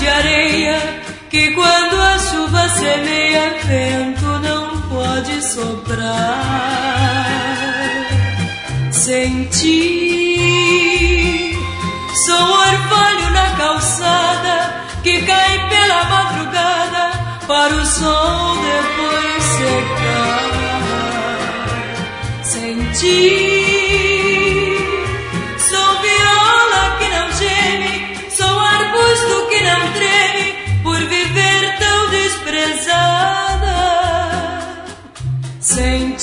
de areia que quando a chuva semeia, vento não pode soprar. Sem ti, sou orvalho na calçada que cai pela madrugada para o sol depois secar. Sem ti, sou viola que não geme, sou arbusto que não treme por viver tão desprezada. Sem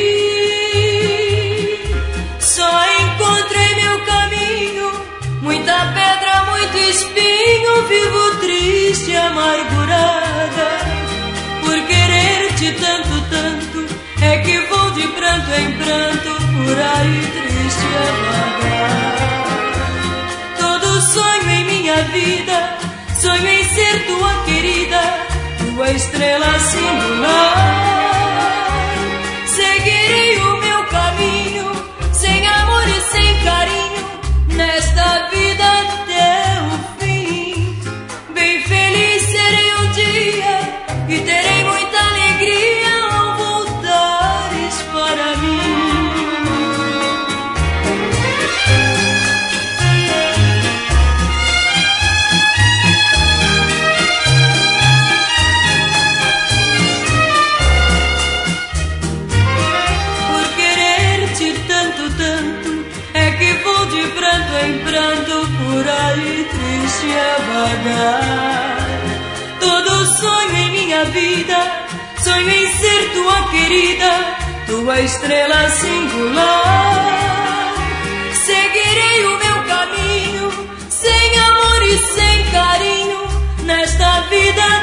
ti, só encontrei meu caminho, muita pedra, muito espinho, vivo triste, amargurada. Por querer-te tanto, tanto, é que vou de pranto em pranto, por aí triste a vagar. Todo sonho em minha vida, sonho em ser tua querida, tua estrela singular. Seguirei o meu caminho, sem amor e sem carinho, nesta vida até o fim. Bem feliz serei um dia e terei muita alegria ao voltares para mim. Por querer-te tanto, tanto, é que vou de pranto em pranto, por aí triste a vagar. Todo sonho em minha vida, sonho em ser tua querida, tua estrela singular. Seguirei o meu caminho, sem amor e sem carinho, nesta vida